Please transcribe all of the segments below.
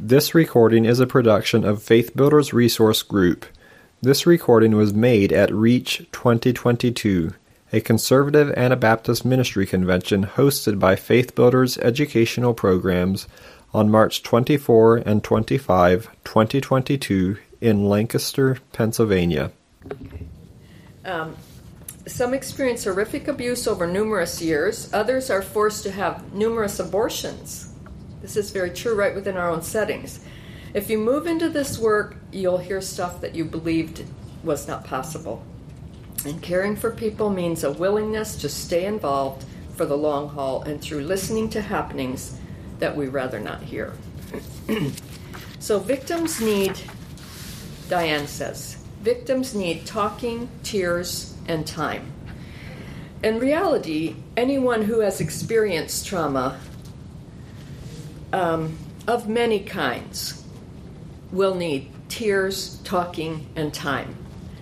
This recording is a production of Faith Builders Resource Group. This recording was made at Reach 2022, a conservative Anabaptist ministry convention hosted by Faith Builders Educational Programs on March 24 and 25, 2022 in Lancaster, Pennsylvania. Some experience horrific abuse over numerous years. Others are forced to have numerous abortions. This is very true right within our own settings. If you move into this work, you'll hear stuff that you believed was not possible. And caring for people means a willingness to stay involved for the long haul and through listening to happenings that we rather not hear. So victims need, Diane says, victims need talking, tears, and time. In reality, anyone who has experienced trauma of many kinds will need tears, talking, and time.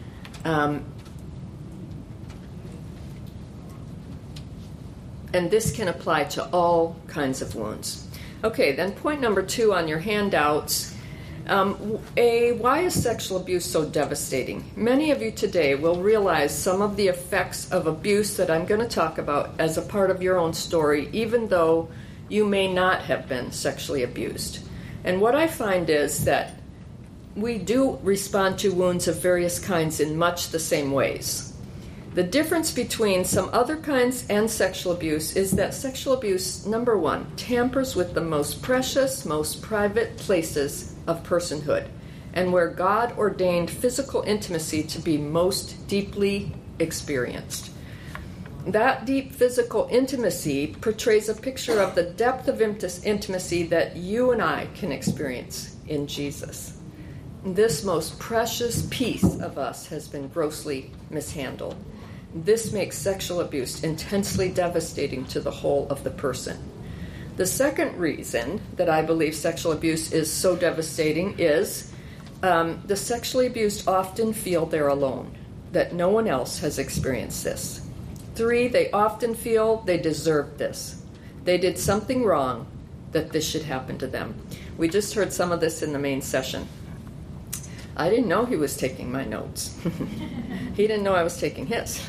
And this can apply to all kinds of wounds. Okay, then point number 2 on your handouts. Why is sexual abuse so devastating? Many of you today will realize some of the effects of abuse that I'm going to talk about as a part of your own story, even though you may not have been sexually abused. And what I find is that we do respond to wounds of various kinds in much the same ways. The difference between some other kinds and sexual abuse is that sexual abuse, number 1, tampers with the most precious, most private places of personhood, and where God ordained physical intimacy to be most deeply experienced. That deep physical intimacy portrays a picture of the depth of intimacy that you and I can experience in Jesus. This most precious piece of us has been grossly mishandled. This makes sexual abuse intensely devastating to the whole of the person. The second reason that I believe sexual abuse is so devastating is the sexually abused often feel they're alone, that no one else has experienced this. 3, they often feel they deserve this. They did something wrong that this should happen to them. We just heard some of this in the main session. I didn't know he was taking my notes. He didn't know I was taking his.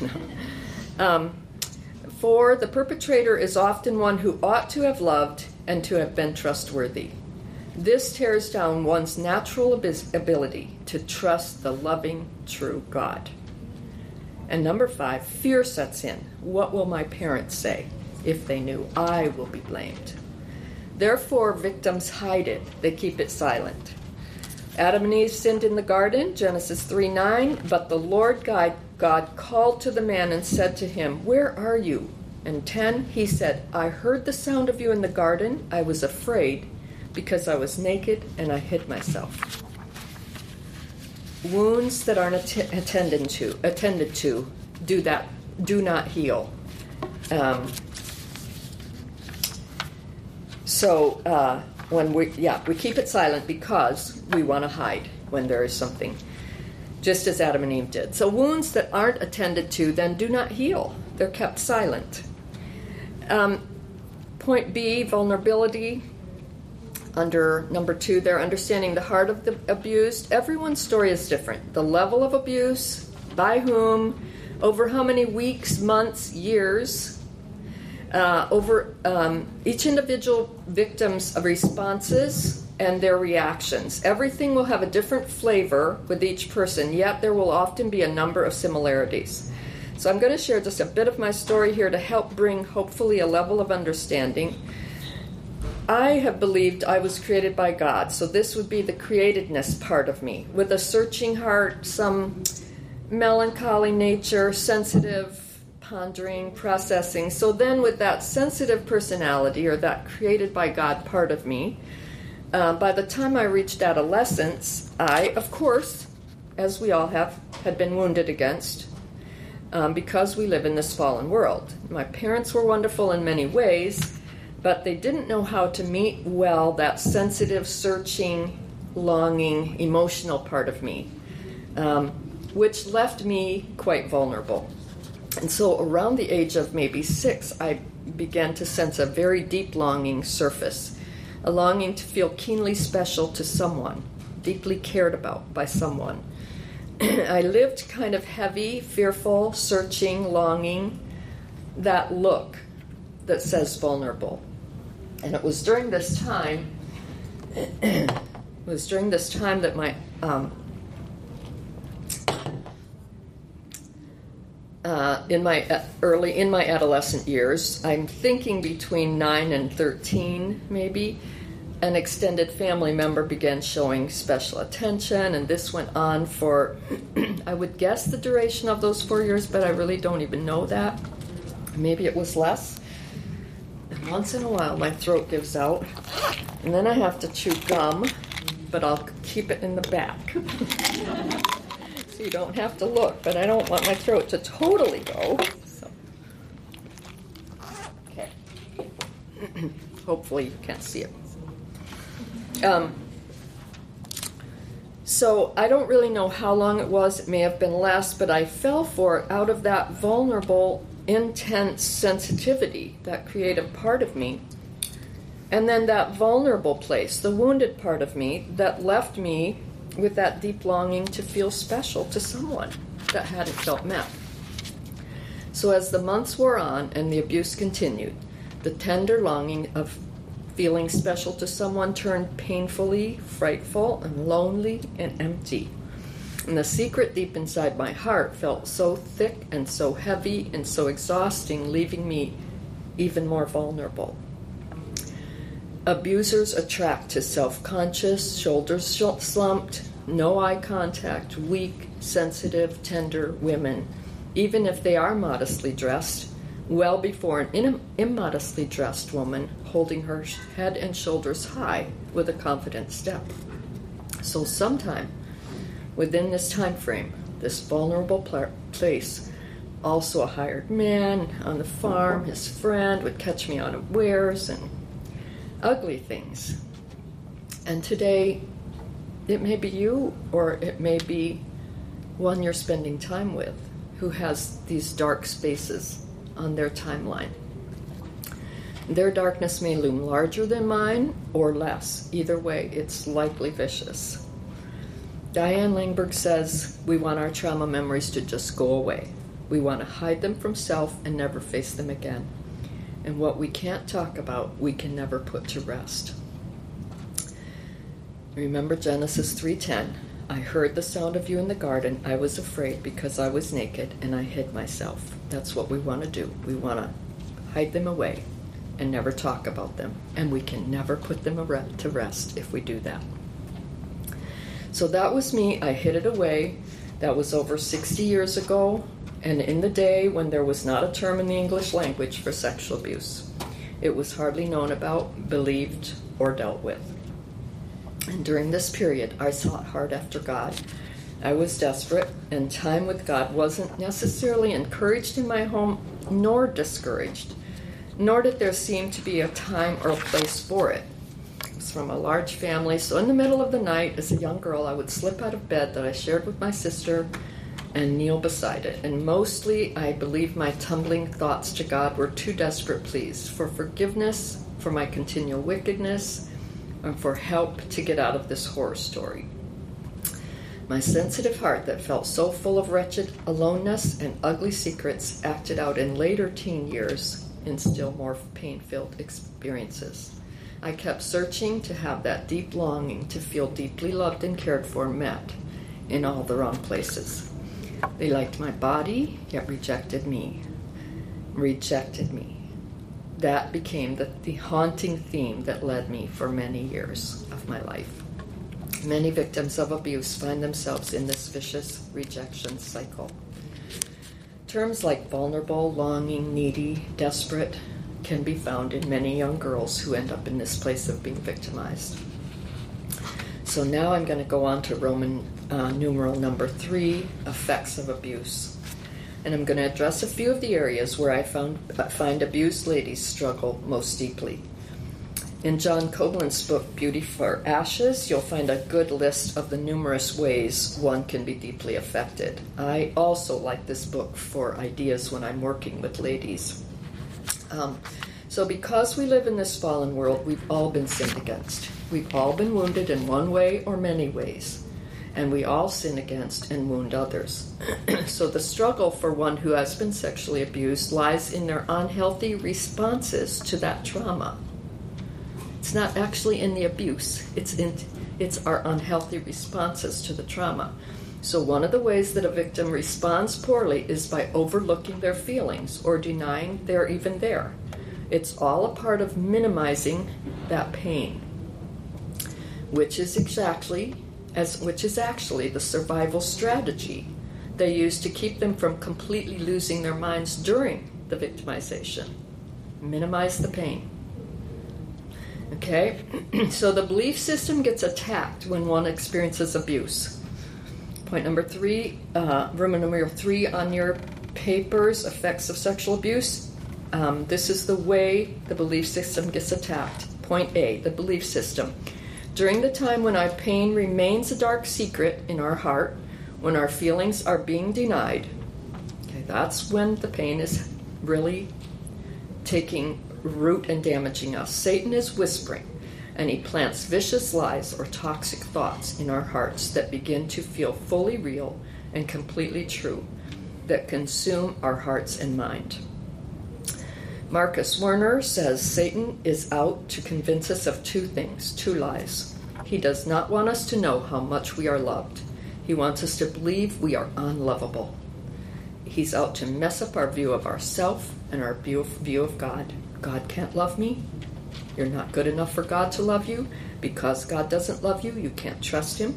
4, the perpetrator is often one who ought to have loved and to have been trustworthy. This tears down one's natural ability to trust the loving, true God. And number 5, fear sets in. What will my parents say? If they knew, I will be blamed. Therefore, victims hide it. They keep it silent. Adam and Eve sinned in the garden, Genesis 3:9. But the Lord God called to the man and said to him, where are you? And 10, he said, I heard the sound of you in the garden. I was afraid because I was naked and I hid myself. Wounds that aren't attended to do not heal. When we keep it silent because we want to hide when there is something, just as Adam and Eve did. So wounds that aren't attended to then do not heal. They're kept silent. Point B, vulnerability. Under number 2, they're understanding the heart of the abused. Everyone's story is different. The level of abuse, by whom, over how many weeks, months, years, over each individual victim's responses and their reactions. Everything will have a different flavor with each person, yet there will often be a number of similarities. So I'm going to share just a bit of my story here to help bring, hopefully, a level of understanding. I have believed I was created by God, so this would be the createdness part of me, with a searching heart, some melancholy nature, sensitive, pondering, processing. So then with that sensitive personality, or that created by God part of me, by the time I reached adolescence, I, of course, as we all have, had been wounded against, because we live in this fallen world. My parents were wonderful in many ways, but they didn't know how to meet well that sensitive, searching, longing, emotional part of me, which left me quite vulnerable. And so around the age of maybe 6, I began to sense a very deep longing surface a longing to feel keenly special to someone, deeply cared about by someone. I lived kind of heavy, fearful, searching, longing, that look that says vulnerable. And it was during this time, that my in my adolescent years, I'm thinking between 9 and 13 maybe, an extended family member began showing special attention, and this went on for, I would guess the duration of those 4 years, but I really don't even know that. Maybe it was less. And once in a while my throat gives out, and then I have to chew gum, but I'll keep it in the back. So you don't have to look, but I don't want my throat to totally go. So. Okay. Hopefully you can't see it. So I don't really know how long it was. It may have been less, but I fell for it out of that vulnerable, intense sensitivity, that creative part of me. And then that vulnerable place, the wounded part of me, that left me with that deep longing to feel special to someone that hadn't felt met. So as the months wore on and the abuse continued, the tender longing of feeling special to someone turned painfully frightful and lonely and empty. And the secret deep inside my heart felt so thick and so heavy and so exhausting, leaving me even more vulnerable. Abusers attract to self-conscious, shoulders slumped, no eye contact, weak, sensitive, tender women, even if they are modestly dressed, well before an immodestly dressed woman holding her head and shoulders high with a confident step. So sometime within this time frame, this vulnerable place, also a hired man on the farm, his friend, would catch me unawares and ugly things. And today, it may be you, or it may be one you're spending time with who has these dark spaces on their timeline. Their darkness may loom larger than mine or less. Either way, it's likely vicious. Diane Langberg says we want our trauma memories to just go away. We want to hide them from self and never face them again. And what we can't talk about, we can never put to rest. Remember Genesis 3:10. I heard the sound of you in the garden. I was afraid because I was naked and I hid myself. That's what we want to do. We want to hide them away and never talk about them. And we can never put them to rest if we do that. So that was me. I hid it away. That was over 60 years ago, and in the day when there was not a term in the English language for sexual abuse. It was hardly known about, believed, or dealt with. And during this period, I sought hard after God. I was desperate, and time with God wasn't necessarily encouraged in my home, nor discouraged, nor did there seem to be a time or a place for it. I was from a large family, so in the middle of the night, as a young girl, I would slip out of bed that I shared with my sister and kneel beside it. And mostly, I believe my tumbling thoughts to God were two desperate pleas for forgiveness, for my continual wickedness, and for help to get out of this horror story. My sensitive heart that felt so full of wretched aloneness and ugly secrets acted out in later teen years in still more pain-filled experiences. I kept searching to have that deep longing to feel deeply loved and cared for met in all the wrong places. They liked my body, yet rejected me. That became the haunting theme that led me for many years of my life. Many victims of abuse find themselves in this vicious rejection cycle. Terms like vulnerable, longing, needy, desperate can be found in many young girls who end up in this place of being victimized. So now I'm going to go on to Roman numeral number 3, effects of abuse. And I'm going to address a few of the areas where I find abused ladies struggle most deeply. In John Koblen's book, Beauty for Ashes, you'll find a good list of the numerous ways one can be deeply affected. I also like this book for ideas when I'm working with ladies. So because we live in this fallen world, we've all been sinned against. We've all been wounded in one way or many ways. And we all sin against and wound others. So the struggle for one who has been sexually abused lies in their unhealthy responses to that trauma. It's not actually in the abuse. It's our unhealthy responses to the trauma. So one of the ways that a victim responds poorly is by overlooking their feelings or denying they're even there. It's all a part of minimizing that pain, which is actually the survival strategy they use to keep them from completely losing their minds during the victimization. Minimize the pain. Okay? So the belief system gets attacked when one experiences abuse. Point number 3, Roman numeral 3 on your papers, effects of sexual abuse. This is the way the belief system gets attacked. Point A, the belief system. During the time when our pain remains a dark secret in our heart, when our feelings are being denied, okay, that's when the pain is really taking root and damaging us. Satan is whispering, and he plants vicious lies or toxic thoughts in our hearts that begin to feel fully real and completely true, that consume our hearts and mind. Marcus Werner says Satan is out to convince us of 2 things, 2 lies. He does not want us to know how much we are loved. He wants us to believe we are unlovable. He's out to mess up our view of ourselves and our view of God. God can't love me. You're not good enough for God to love you. Because God doesn't love you, you can't trust him.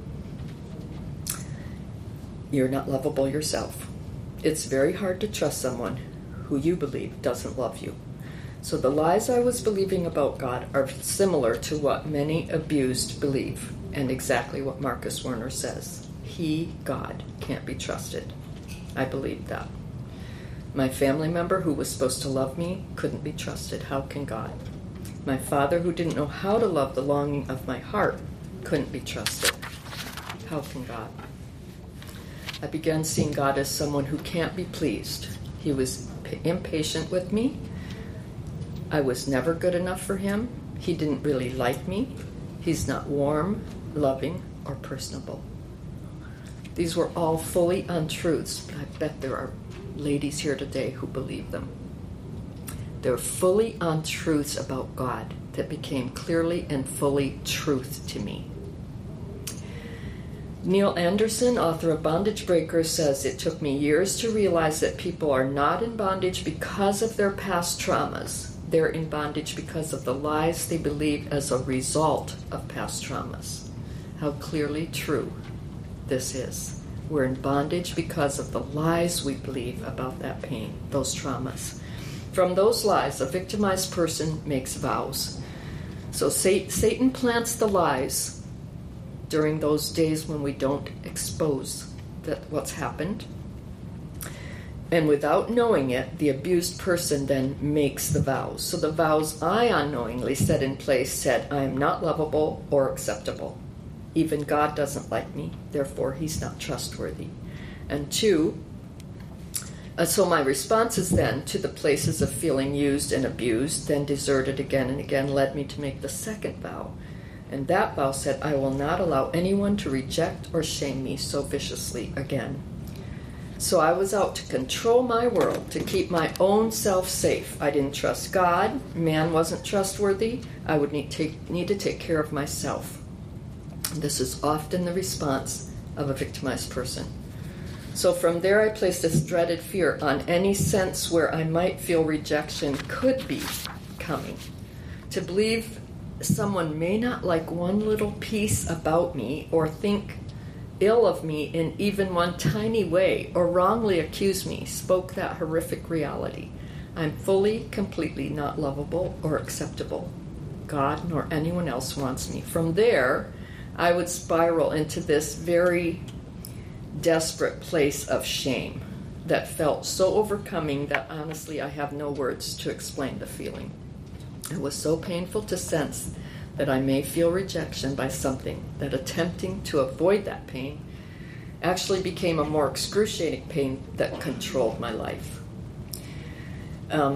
You're not lovable yourself. It's very hard to trust someone who you believe doesn't love you. So the lies I was believing about God are similar to what many abused believe, and exactly what Marcus Werner says. He, God, can't be trusted. I believed that. My family member who was supposed to love me couldn't be trusted. How can God? My father, who didn't know how to love the longing of my heart, couldn't be trusted. How can God? I began seeing God as someone who can't be pleased. He was impatient with me. I was never good enough for him. He didn't really like me. He's not warm, loving, or personable. These were all fully untruths, but I bet there are ladies here today who believe them. They're fully untruths about God that became clearly and fully truth to me. Neil Anderson, author of Bondage Breakers, says it took me years to realize that people are not in bondage because of their past traumas. They're in bondage because of the lies they believe as a result of past traumas. How clearly true this is. We're in bondage because of the lies we believe about that pain, those traumas. From those lies, a victimized person makes vows. So Satan plants the lies during those days when we don't expose what's happened. And without knowing it, the abused person then makes the vows. So the vows I unknowingly set in place said, I am not lovable or acceptable. Even God doesn't like me, therefore he's not trustworthy. And 2, so my responses then to the places of feeling used and abused, then deserted again and again, led me to make the second vow. And that vow said, I will not allow anyone to reject or shame me so viciously again. So I was out to control my world, to keep my own self safe. I didn't trust God. Man wasn't trustworthy. I would need to take care of myself. This is often the response of a victimized person. So from there I placed this dreaded fear on any sense where I might feel rejection could be coming. To believe someone may not like one little piece about me or think ill of me in even one tiny way or wrongly accuse me spoke that horrific reality. I'm fully, completely not lovable or acceptable. God nor anyone else wants me. From there, I would spiral into this very desperate place of shame that felt so overcoming that honestly I have no words to explain the feeling. It was so painful to sense that I may feel rejection by something that attempting to avoid that pain actually became a more excruciating pain that controlled my life.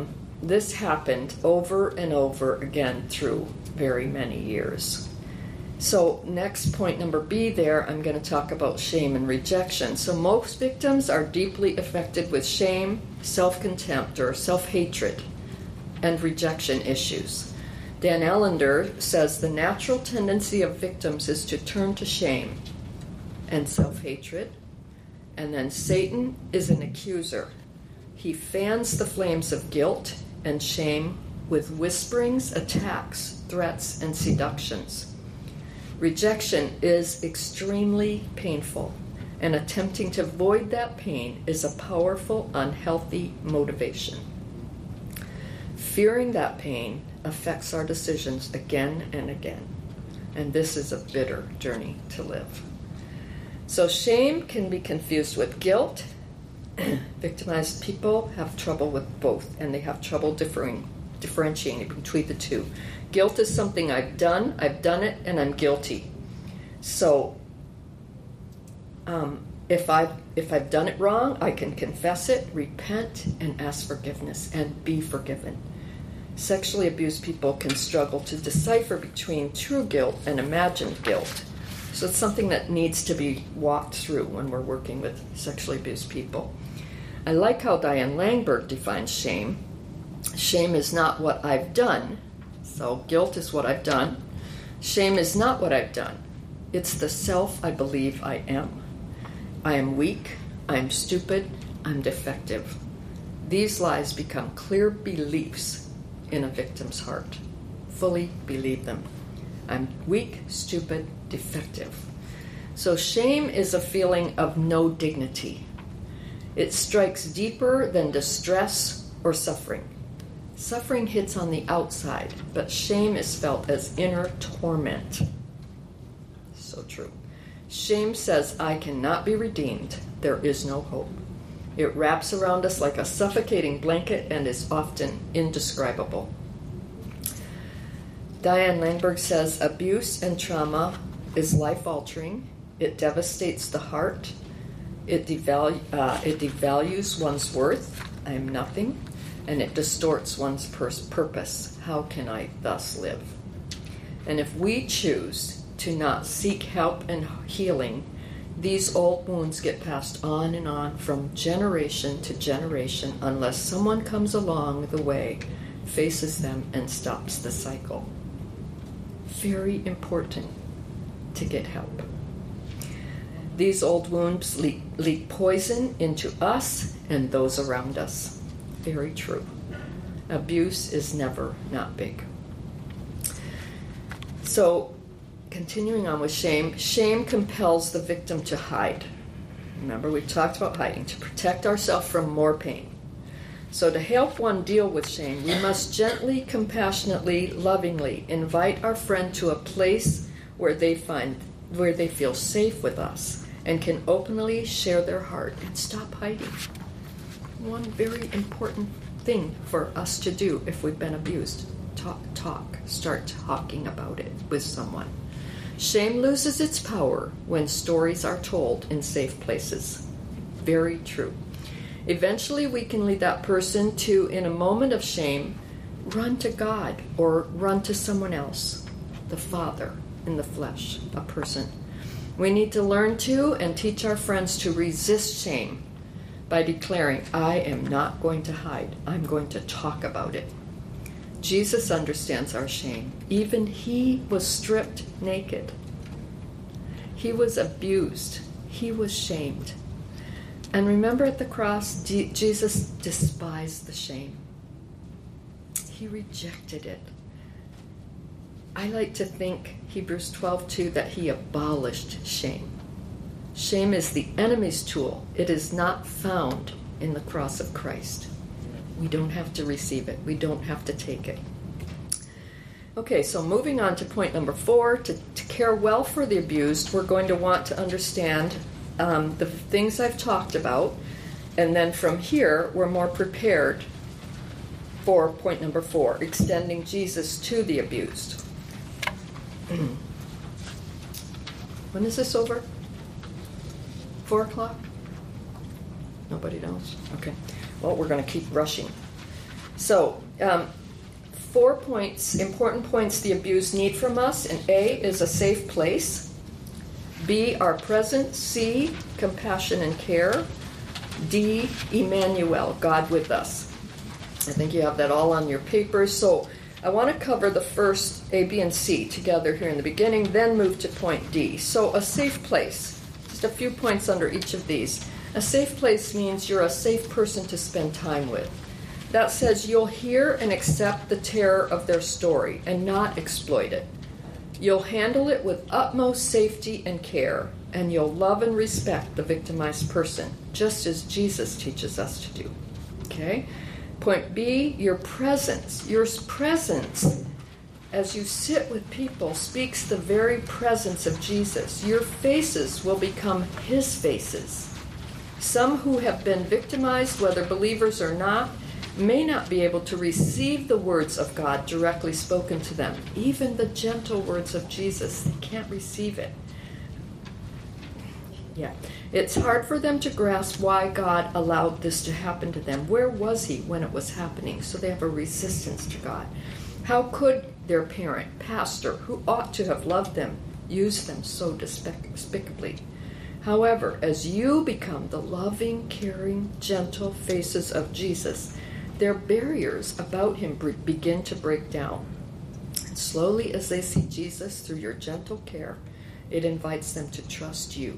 this happened over and over again through very many years. So next, point number B there, I'm going to talk about shame and rejection. So most victims are deeply affected with shame, self-contempt, or self-hatred, and rejection issues. Dan Allender says the natural tendency of victims is to turn to shame and self-hatred, and then Satan is an accuser. He fans the flames of guilt and shame with whisperings, attacks, threats, and seductions. Rejection is extremely painful, and attempting to avoid that pain is a powerful, unhealthy motivation. Fearing that pain affects our decisions again and again, and this is a bitter journey to live. So shame can be confused with guilt. Victimized people have trouble with both, and they have trouble differentiating between the two. Guilt is something I've done it, and I'm guilty. So if I've done it wrong, I can confess it, repent, and ask forgiveness, and be forgiven. Sexually abused people can struggle to decipher between true guilt and imagined guilt. So it's something that needs to be walked through when we're working with sexually abused people. I like how Diane Langberg defines shame. Shame is not what I've done. So guilt is what I've done. Shame is not what I've done. It's the self I believe I am. I am weak. I'm stupid. I'm defective. These lies become clear beliefs in a victim's heart. Fully believe them. I'm weak, stupid, defective. So shame is a feeling of no dignity. It strikes deeper than distress or suffering. Suffering hits on the outside, but shame is felt as inner torment. So true. Shame says, I cannot be redeemed. There is no hope. It wraps around us like a suffocating blanket and is often indescribable. Diane Langberg says, abuse and trauma is life-altering. It devastates the heart. It devalues one's worth. I am nothing. And it distorts one's purpose. How can I thus live? And if we choose to not seek help and healing, these old wounds get passed on and on from generation to generation unless someone comes along the way, faces them, and stops the cycle. Very important to get help. These old wounds leak poison into us and those around us. Very true. Abuse is never not big. So, continuing on with shame, shame compels the victim to hide. Remember, we talked about hiding, to protect ourselves from more pain. So to help one deal with shame, we must gently, compassionately, lovingly invite our friend to a place where they feel safe with us and can openly share their heart and stop hiding. One very important thing for us to do if we've been abused. Start talking about it with someone. Shame loses its power when stories are told in safe places. Very true. Eventually we can lead that person to, in a moment of shame, run to God or run to someone else, the Father in the flesh, a person. We need to learn to and teach our friends to resist shame by declaring, I am not going to hide. I'm going to talk about it. Jesus understands our shame. Even he was stripped naked. He was abused. He was shamed. And remember at the cross, Jesus despised the shame. He rejected it. I like to think, Hebrews 12:2, that he abolished shame. Shame is the enemy's tool. It is not found in the cross of Christ. We don't have to receive it. We don't have to take it. Okay, so moving on to point number 4, to care well for the abused, we're going to want to understand the things I've talked about, and then from here, we're more prepared for point number 4, extending Jesus to the abused. When is this over? 4 o'clock? Nobody knows? Okay. Well, we're going to keep rushing. So, 4 points, important points the abused need from us. And A is a safe place. B, our presence. C, compassion and care. D, Emmanuel, God with us. I think you have that all on your papers. So I want to cover the first A, B, and C together here in the beginning, then move to point D. So a safe place. Just a few points under each of these. A safe place means you're a safe person to spend time with. That says you'll hear and accept the terror of their story and not exploit it. You'll handle it with utmost safety and care, and you'll love and respect the victimized person, just as Jesus teaches us to do. Okay? Point B, your presence. Your presence, as you sit with people, speaks the very presence of Jesus. Your faces will become his faces. Some who have been victimized, whether believers or not, may not be able to receive the words of God directly spoken to them. Even the gentle words of Jesus, they can't receive it. Yeah. It's hard for them to grasp why God allowed this to happen to them. Where was he when it was happening? So they have a resistance to God. How could their parent, pastor, who ought to have loved them, use them so despicably? However, as you become the loving, caring, gentle faces of Jesus, their barriers about him begin to break down. And slowly, as they see Jesus through your gentle care, it invites them to trust you.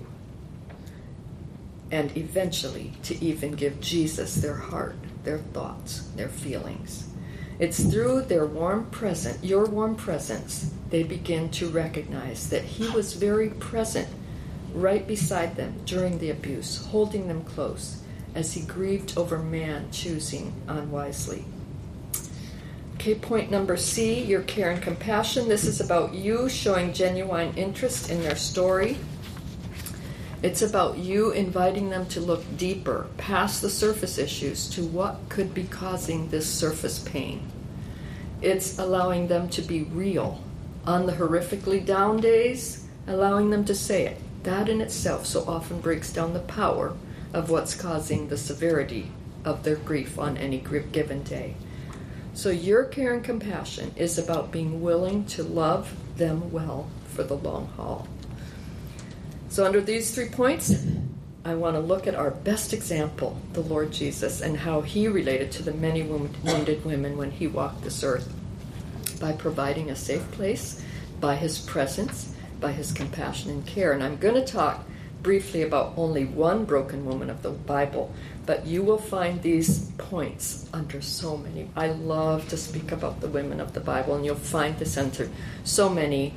And eventually to even give Jesus their heart, their thoughts, their feelings. It's through their your warm presence, they begin to recognize that he was very present right beside them during the abuse, holding them close as he grieved over man choosing unwisely. Okay, point number C, your care and compassion. This is about you showing genuine interest in their story. It's about you inviting them to look deeper, past the surface issues, to what could be causing this surface pain. It's allowing them to be real. On the horrifically down days, allowing them to say it. That in itself so often breaks down the power of what's causing the severity of their grief on any given day. So your care and compassion is about being willing to love them well for the long haul. So under these 3 points, I want to look at our best example, the Lord Jesus, and how he related to the many wounded women when he walked this earth, by providing a safe place, by his presence, by his compassion and care. And I'm going to talk briefly about only one broken woman of the Bible, but you will find these points under so many. I love to speak about the women of the Bible, and you'll find this under so many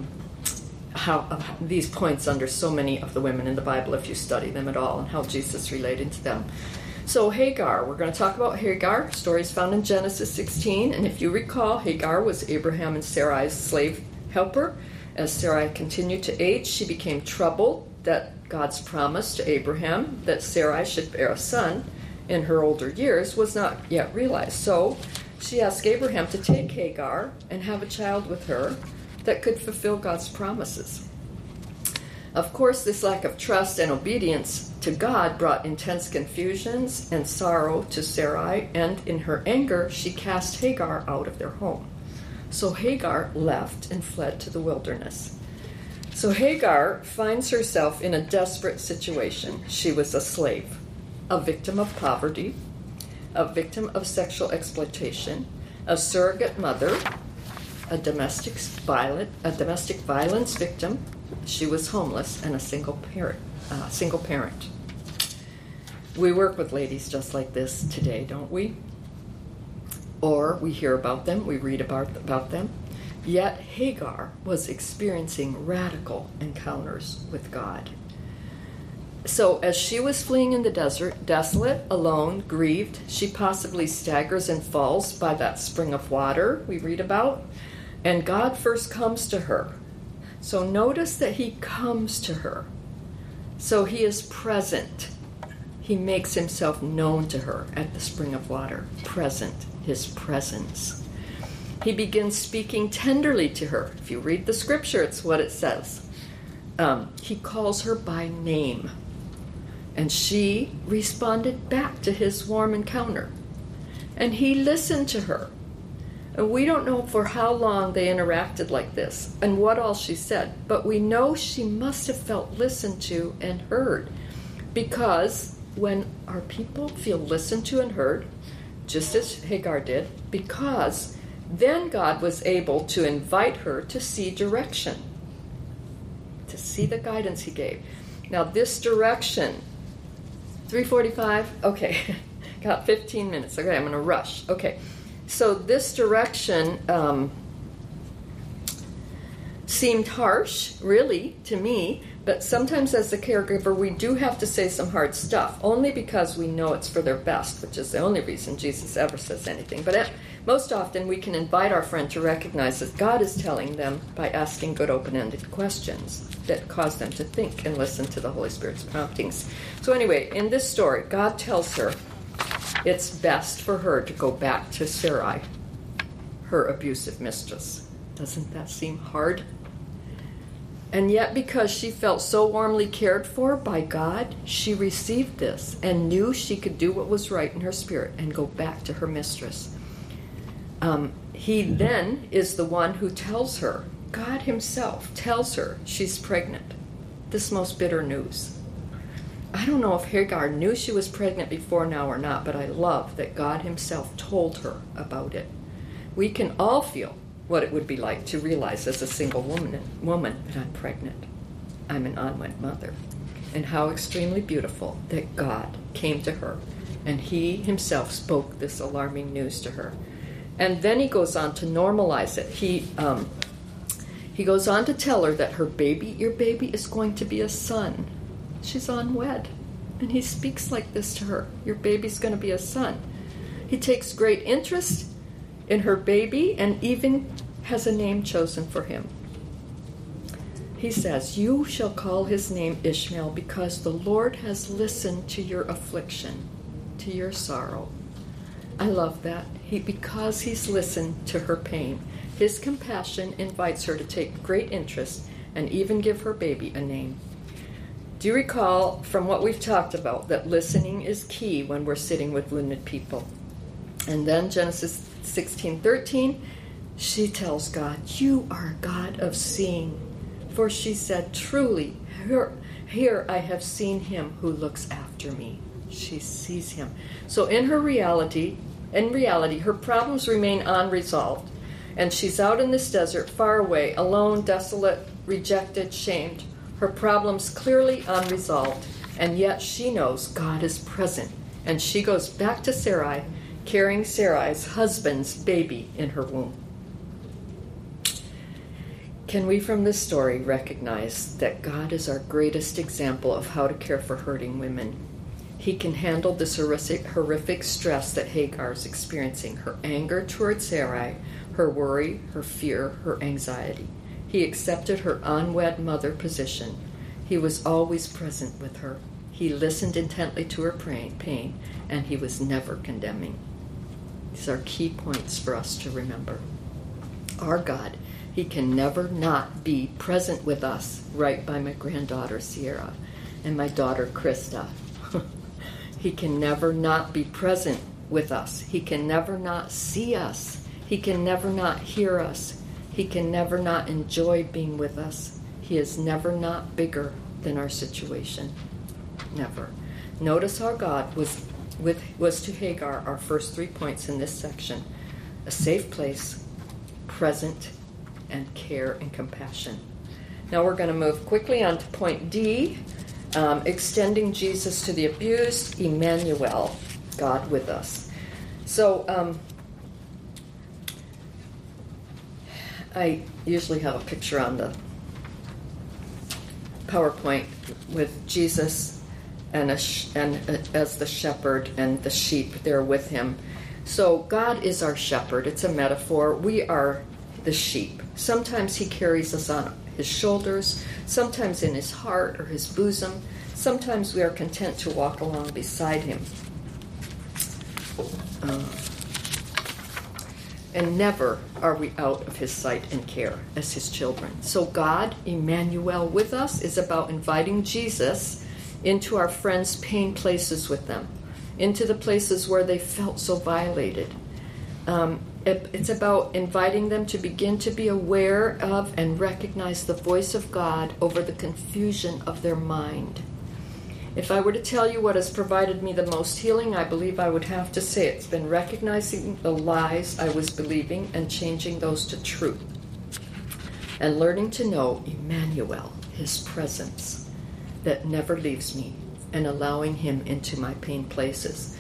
these points under so many of the women in the Bible if you study them at all, and how Jesus related to them. So Hagar, we're going to talk about Hagar. Story is found in Genesis 16, and if you recall, Hagar was Abraham and Sarai's slave helper. As Sarai continued to age, she became troubled that God's promise to Abraham that Sarai should bear a son in her older years was not yet realized. So she asked Abraham to take Hagar and have a child with her that could fulfill God's promises. Of course, this lack of trust and obedience to God brought intense confusions and sorrow to Sarai, and in her anger, she cast Hagar out of their home. So Hagar left and fled to the wilderness. So Hagar finds herself in a desperate situation. She was a slave, a victim of poverty, a victim of sexual exploitation, a surrogate mother, a domestic violence victim. She was homeless, and a single parent. We work with ladies just like this today, don't we? Or we hear about them, we read about them. Yet Hagar was experiencing radical encounters with God. So as she was fleeing in the desert, desolate, alone, grieved, she possibly staggers and falls by that spring of water we read about. And God first comes to her. So notice that he comes to her. So he is present. He makes himself known to her at the spring of water. Present, his presence. He begins speaking tenderly to her. If you read the scripture, it's what it says. He calls her by name. And she responded back to his warm encounter. And he listened to her. And we don't know for how long they interacted like this and what all she said, but we know she must have felt listened to and heard, because when our people feel listened to and heard, just as Hagar did, because then God was able to invite her to see direction, to see the guidance he gave. Now this direction, 3:45, okay, got 15 minutes. Okay, I'm going to rush. Okay, so this direction seemed harsh, really, to me, but sometimes as the caregiver we do have to say some hard stuff, only because we know it's for their best, which is the only reason Jesus ever says anything. But most often we can invite our friend to recognize that God is telling them by asking good open-ended questions that cause them to think and listen to the Holy Spirit's promptings. So anyway, in this story, God tells her it's best for her to go back to Sarai, her abusive mistress. Doesn't that seem hard? And yet, because she felt so warmly cared for by God, she received this and knew she could do what was right in her spirit and go back to her mistress. He then is the one who tells her, God himself tells her she's pregnant. This most bitter news. I don't know if Hagar knew she was pregnant before now or not, but I love that God himself told her about it. We can all feel what it would be like to realize as a single woman that I'm pregnant. I'm an unwed mother. And how extremely beautiful that God came to her and he himself spoke this alarming news to her. And then he goes on to normalize it. He goes on to tell her that your baby is going to be a son. She's unwed. And he speaks like this to her. Your baby's going to be a son. He takes great interest in her baby and even has a name chosen for him. He says, you shall call his name Ishmael, because the Lord has listened to your affliction, to your sorrow. I love that. Because he's listened to her pain, his compassion invites her to take great interest and even give her baby a name. Do you recall from what we've talked about that listening is key when we're sitting with wounded people? And then Genesis 16:13, she tells God, you are a God of seeing. For she said, truly, here I have seen him who looks after me. She sees him. So in reality, her problems remain unresolved. And she's out in this desert, far away, alone, desolate, rejected, shamed. Her problems clearly unresolved. And yet she knows God is present. And she goes back to Sarai, carrying Sarai's husband's baby in her womb. Can we from this story recognize that God is our greatest example of how to care for hurting women? He can handle this horrific stress that Hagar is experiencing, her anger toward Sarai, her worry, her fear, her anxiety. He accepted her unwed mother position. He was always present with her. He listened intently to her pain, and he was never condemning. These are key points for us to remember. Our God, he can never not be present with us, right by my granddaughter Sierra and my daughter Krista. He can never not be present with us. He can never not see us. He can never not hear us. He can never not enjoy being with us. He is never not bigger than our situation. Never. Notice how God was to Hagar our first 3 points in this section. A safe place, present, and care and compassion. Now we're going to move quickly on to point D, extending Jesus to the abused, Emmanuel, God with us. So I usually have a picture on the PowerPoint with Jesus and as the shepherd and the sheep there with him. So God is our shepherd. It's a metaphor. We are the sheep. Sometimes he carries us on his shoulders, sometimes in his heart or his bosom. Sometimes we are content to walk along beside him. And never are we out of his sight and care as his children. So God, Emmanuel with us, is about inviting Jesus into our friends' pain places with them, into the places where they felt so violated. It's about inviting them to begin to be aware of and recognize the voice of God over the confusion of their mind. If I were to tell you what has provided me the most healing, I believe I would have to say it's been recognizing the lies I was believing and changing those to truth. And learning to know Emmanuel, his presence that never leaves me, and allowing him into my pain places.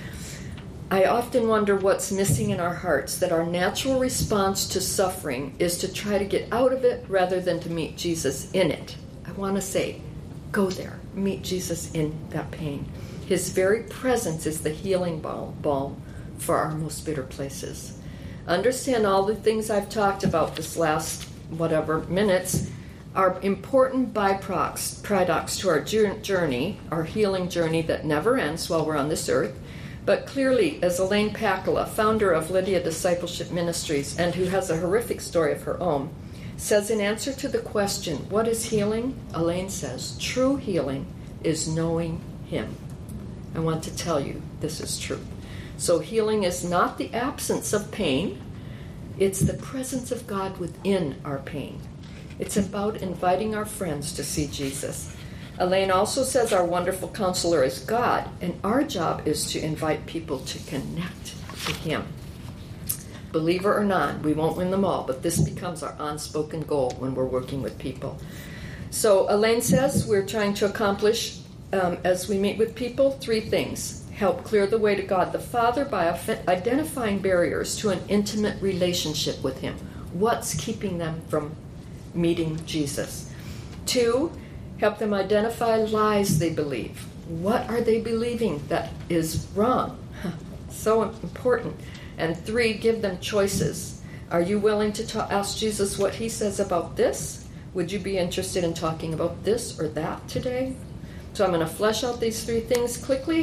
I often wonder what's missing in our hearts, that our natural response to suffering is to try to get out of it rather than to meet Jesus in it. I want to say, go there, meet Jesus in that pain. His very presence is the healing balm for our most bitter places. Understand all the things I've talked about this last minutes are important byproducts to our journey, our healing journey that never ends while we're on this earth. But clearly, as Elaine Pakula, founder of Lydia Discipleship Ministries, and who has a horrific story of her own, says in answer to the question, what is healing? Elaine says, true healing is knowing him. I want to tell you this is true. So healing is not the absence of pain. It's the presence of God within our pain. It's about inviting our friends to see Jesus. Elaine also says our wonderful counselor is God, and our job is to invite people to connect to him. Believer or not, we won't win them all, but this becomes our unspoken goal when we're working with people. So Elaine says we're trying to accomplish, as we meet with people, 3 things. Help clear the way to God the Father by identifying barriers to an intimate relationship with him. What's keeping them from meeting Jesus? 2, help them identify lies they believe. What are they believing that is wrong? So important. And 3, give them choices. Are you willing to ask Jesus what he says about this? Would you be interested in talking about this or that today? So I'm going to flesh out these 3 things quickly.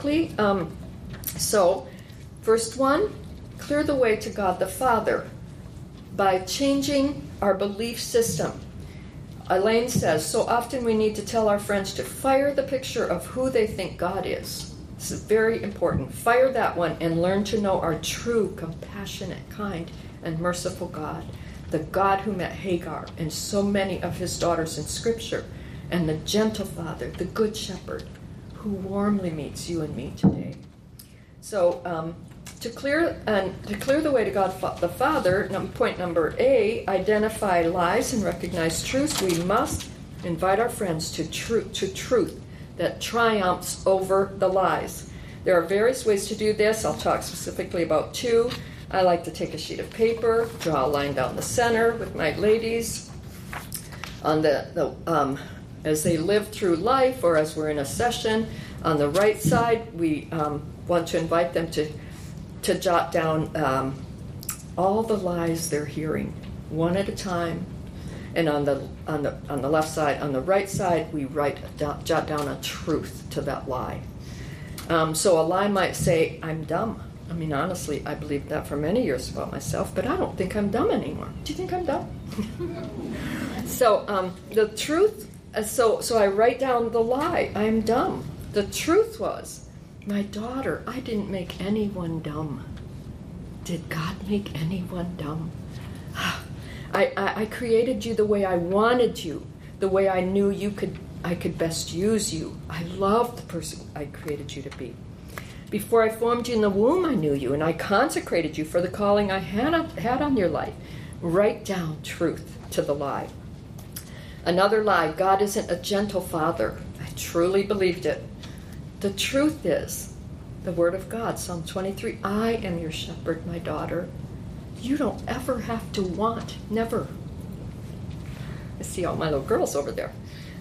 So, first one, clear the way to God the Father by changing our belief system. Elaine says, so often we need to tell our friends to fire the picture of who they think God is. This is very important. Fire that one and learn to know our true, compassionate, kind, and merciful God. The God who met Hagar and so many of his daughters in Scripture. And the gentle Father, the Good Shepherd, who warmly meets you and me today. So, to clear the way to God the Father, point number A, identify lies and recognize truths. We must invite our friends to truth that triumphs over the lies. There are various ways to do this. I'll talk specifically about 2. I like to take a sheet of paper, draw a line down the center with my ladies on as they live through life or as we're in a session. On the right side, we want to invite them to jot down all the lies they're hearing, one at a time. And on the left side, on the right side, we jot down a truth to that lie. So a lie might say, I'm dumb. I mean, honestly, I believed that for many years about myself, but I don't think I'm dumb anymore. Do you think I'm dumb? So the truth, so I write down the lie, I'm dumb. The truth was, my daughter, I didn't make anyone dumb. Did God make anyone dumb? I created you the way I wanted you, the way I knew I could best use you. I loved the person I created you to be. Before I formed you in the womb, I knew you, and I consecrated you for the calling I had on your life. Write down truth to the lie. Another lie, God isn't a gentle father. I truly believed it. The truth is, the Word of God, Psalm 23, I am your shepherd, my daughter. You don't ever have to want, never. I see all my little girls over there.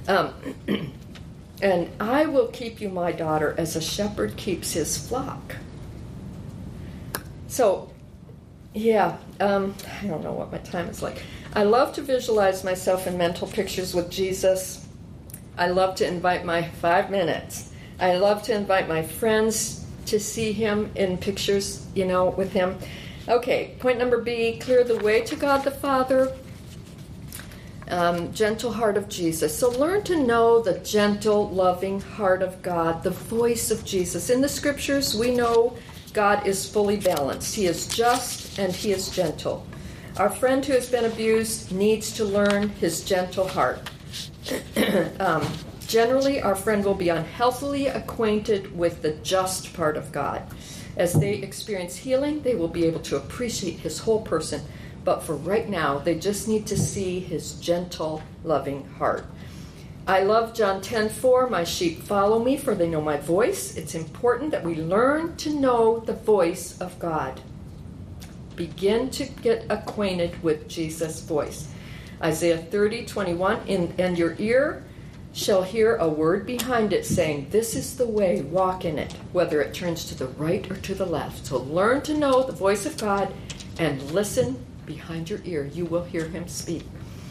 And I will keep you, my daughter, as a shepherd keeps his flock. So, yeah, I don't know what my time is like. I love to visualize myself in mental pictures with Jesus. I love to invite my 5 minutes. I love to invite my friends to see him in pictures, with him. Okay, point number B, clear the way to God the Father Gentle heart of Jesus. So learn to know the gentle, loving heart of God, the voice of Jesus. In the scriptures, we know God is fully balanced. He is just and he is gentle. Our friend who has been abused needs to learn his gentle heart. Generally, our friend will be unhealthily acquainted with the just part of God. As they experience healing, they will be able to appreciate his whole person. But for right now, they just need to see his gentle, loving heart. I love John 10:4. My sheep follow me, for they know my voice. It's important that we learn to know the voice of God. Begin to get acquainted with Jesus' voice. Isaiah 30:21. And your ear shall hear a word behind it saying, this is the way, walk in it, whether it turns to the right or to the left. So learn to know the voice of God and listen behind your ear. You will hear him speak.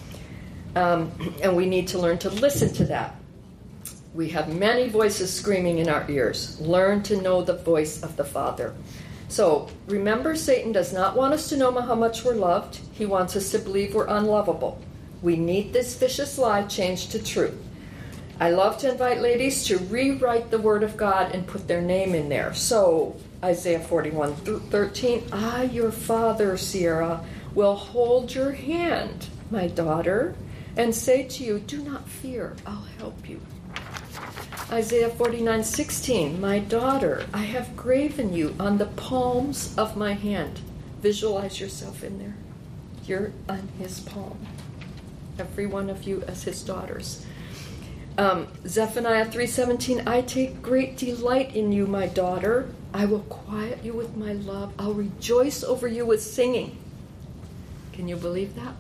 And we need to learn to listen to that. We have many voices screaming in our ears. Learn to know the voice of the Father. So remember, Satan does not want us to know how much we're loved. He wants us to believe we're unlovable. We need this vicious lie changed to truth. I love to invite ladies to rewrite the Word of God and put their name in there. So Isaiah 41:13, I, your father, Sierra, will hold your hand, my daughter, and say to you, do not fear, I'll help you. Isaiah 49:16, my daughter, I have graven you on the palms of my hand. Visualize yourself in there. You're on his palm. Every one of you as his daughters. Zephaniah 3:17, I take great delight in you, my daughter. I will quiet you with my love. I'll rejoice over you with singing. Can you believe that?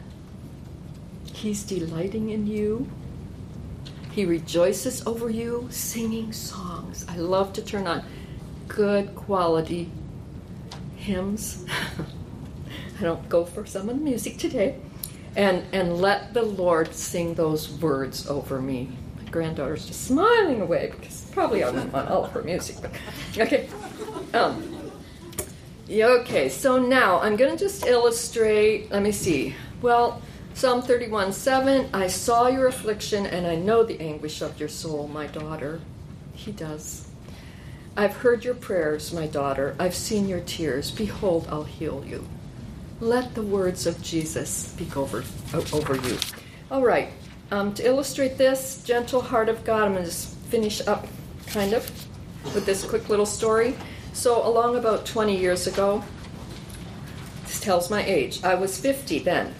He's delighting in you. He rejoices over you, singing songs. I love to turn on good quality hymns. I don't go for some of the music today. And let the Lord sing those words over me. My granddaughter's just smiling away because probably I wouldn't want all of her music. But okay. Okay, so now I'm going to just illustrate. Let me see. Well, Psalm 31:7, I saw your affliction and I know the anguish of your soul, my daughter. He does. I've heard your prayers, my daughter. I've seen your tears. Behold, I'll heal you. Let the words of Jesus speak over you. All right. To illustrate this gentle heart of God, I'm going to just finish up kind of with this quick little story. So along about 20 years ago, this tells my age. I was 50 then.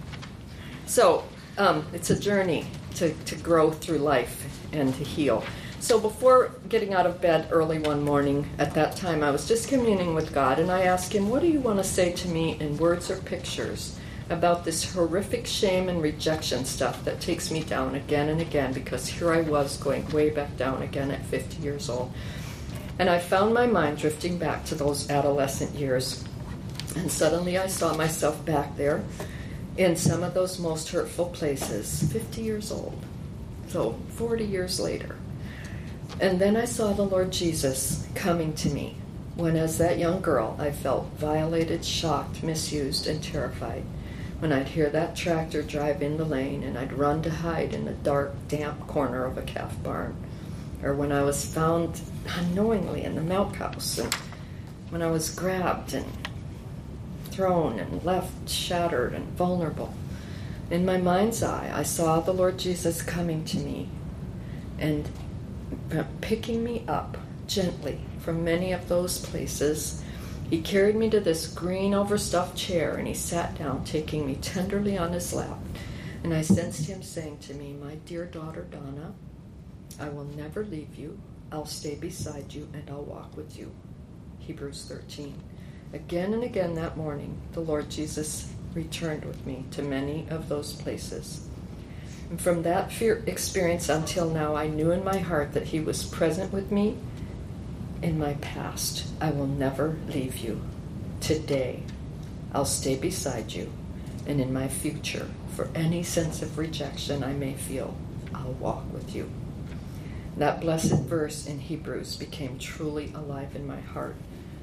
So it's a journey to grow through life and to heal. So before getting out of bed early one morning, at that time I was just communing with God, and I asked him, what do you want to say to me in words or pictures about this horrific shame and rejection stuff that takes me down again and again, because here I was going way back down again at 50 years old. And I found my mind drifting back to those adolescent years, and suddenly I saw myself back there in some of those most hurtful places, 50 years old, so 40 years later. And then I saw the Lord Jesus coming to me when, as that young girl, I felt violated, shocked, misused, and terrified. When I'd hear that tractor drive in the lane and I'd run to hide in the dark, damp corner of a calf barn. Or when I was found unknowingly in the milk house, and when I was grabbed and thrown and left shattered and vulnerable. In my mind's eye, I saw the Lord Jesus coming to me and picking me up gently from many of those places. He carried me to this green overstuffed chair, and he sat down, taking me tenderly on his lap. And I sensed him saying to me, my dear daughter Donna, I will never leave you. I'll stay beside you, and I'll walk with you. Hebrews 13. Again and again that morning, the Lord Jesus returned with me to many of those places. And from that experience until now, I knew in my heart that he was present with me in my past. I will never leave you. Today, I'll stay beside you. And in my future, for any sense of rejection I may feel, I'll walk with you. That blessed verse in Hebrews became truly alive in my heart.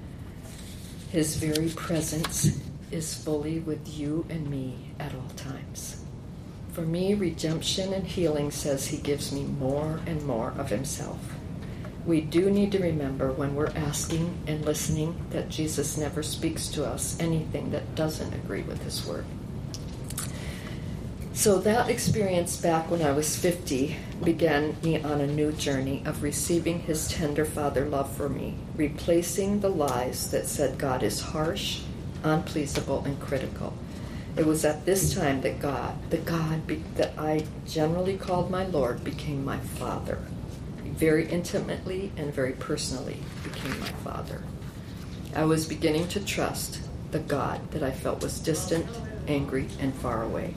His very presence is fully with you and me at all times. For me, redemption and healing says he gives me more and more of himself. We do need to remember when we're asking and listening that Jesus never speaks to us anything that doesn't agree with his word. So that experience back when I was 50 began me on a new journey of receiving his tender father love for me, replacing the lies that said God is harsh, unpleasable, and critical. It was at this time that the God that I generally called my Lord, became my Father. Very intimately and very personally became my Father. I was beginning to trust the God that I felt was distant, angry, and far away.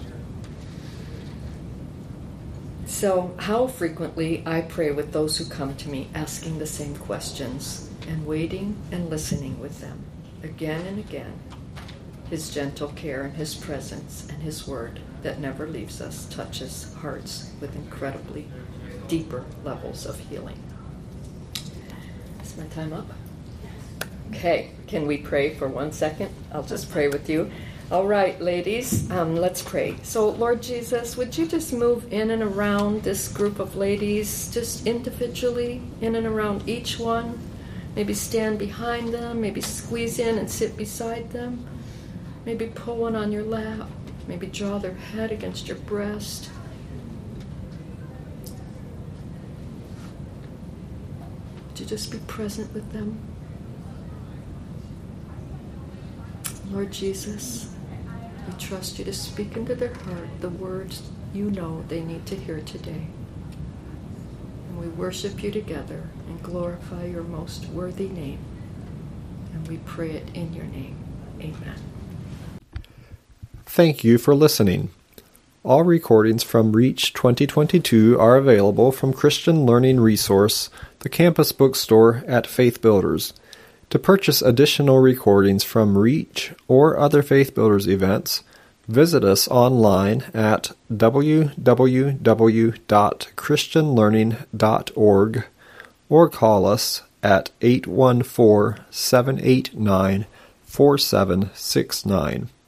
So, how frequently I pray with those who come to me asking the same questions, and waiting and listening with them again and again. His gentle care and his presence and his word that never leaves us touches hearts with incredibly deeper levels of healing. Is my time up? Okay, can we pray for 1 second? I'll just pray with you. All right, ladies, let's pray. So, Lord Jesus, would you just move in and around this group of ladies, just individually, in and around each one? Maybe stand behind them, maybe squeeze in and sit beside them. Maybe pull one on your lap, maybe draw their head against your breast. Would you just be present with them? Lord Jesus, we trust you to speak into their heart the words you know they need to hear today. And we worship you together and glorify your most worthy name. And we pray it in your name. Amen. Thank you for listening. All recordings from Reach 2022 are available from Christian Learning Resource, the campus bookstore at Faith Builders. To purchase additional recordings from Reach or other Faith Builders events, visit us online at www.christianlearning.org or call us at 814-789-4769.